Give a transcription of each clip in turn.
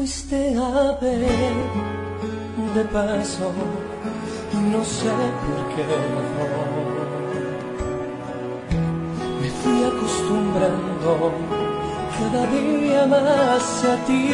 fuiste a ver de paso, no sé por qué razón. Me fui acostumbrando cada día más a ti.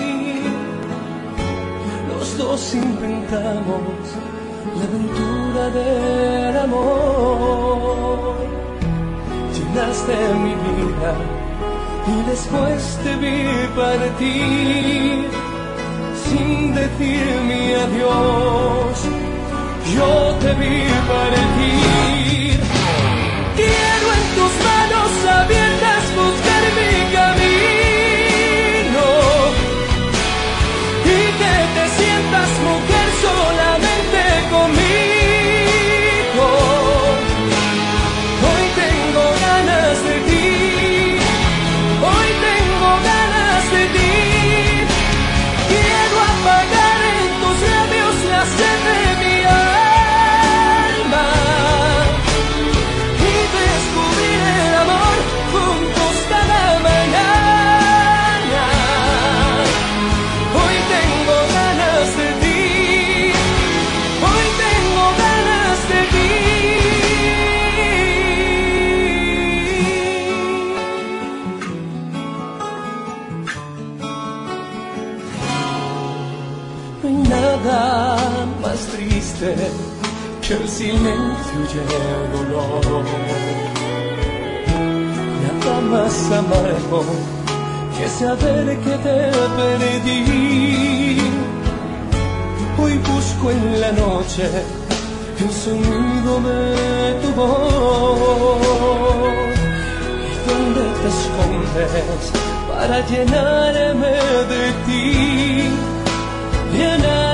Los dos inventamos la aventura del amor. Llenaste mi vida y después te vi partir sin decirme adiós. Yo te vi partir. Quiero en tus manos abiertas buscar mi camino y que te sientas mujer solamente conmigo. Hoy tengo ganas de ti. Hoy tengo ganas de ti. Quiero apagar en tus labios la sed de mi alma y descubrir el amor juntos cada mañana. Hoy tengo ganas de ti. Hoy tengo ganas de ti. No hay nada más triste que el silencio y el dolor. Nada más amargo que saber que te perdí. Hoy busco en la noche el sonido de tu voz. ¿Y dónde te escondes para llenarme de ti? Llenar